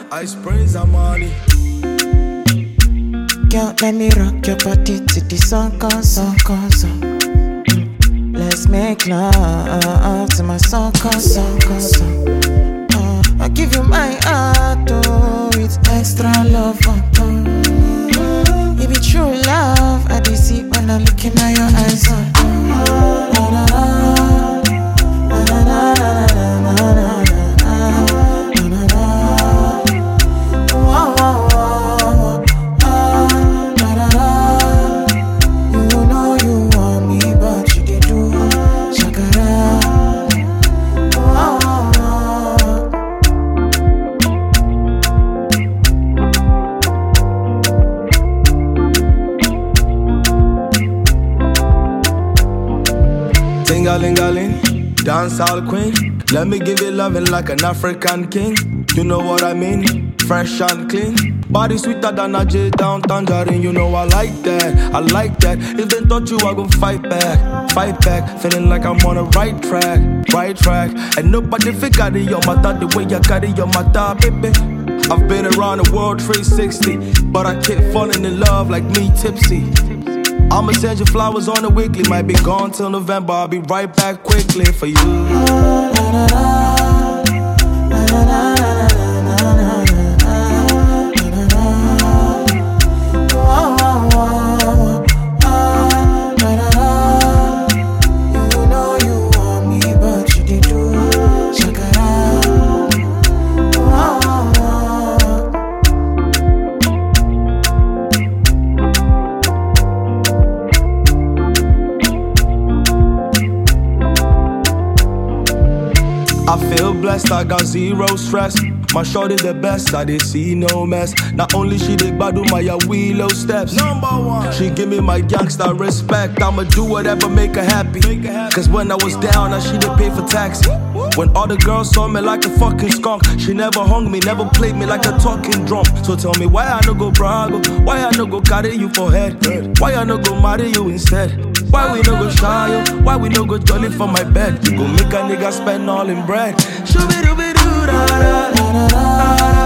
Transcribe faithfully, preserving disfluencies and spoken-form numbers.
Ice Prince Amani. Girl, let me rock your body till the sun comes, sun comes up. Let's make love till my sun comes, sun comes up. Uh, I give you my heart, oh, it's extra love on top. It be true love, I be see when I'm looking at your eyes. Oh. Na, na, na, na, na, na, na, na, na, na. Ting-a-ling-a-ling, dancehall queen. Let me give you loving like an African king. You know what I mean? Fresh and clean. Body sweeter than a J down tangerine. You know I like that, I like that. If they thought you, I gon' fight back, fight back. Feeling like I'm on the right track, right track. And nobody figure it your matter the way you carry your matter, baby. I've been around the world three sixty, but I keep falling in love like me tipsy. I'ma send you flowers on the weekly. Might be gone till November. I'll be right back quickly for you. I feel blessed, I got zero stress. My shorty the best, I did see no mess. Not only she did badu my willow steps. Number one, she give me my gangsta respect. I'ma do whatever make her happy. Cause when I was down, now she did pay for taxi. When all the girls saw me like a fucking skunk, she never hung me, never played me like a talking drum. So tell me why I no go brag, why I no go carry you for head, why I no go marry you instead. Why we no go shy you? Why we no go jolly for my bed? You go make a nigga spend all in bread. Shoo-be-doo-be-doo-da-da-da-da-da.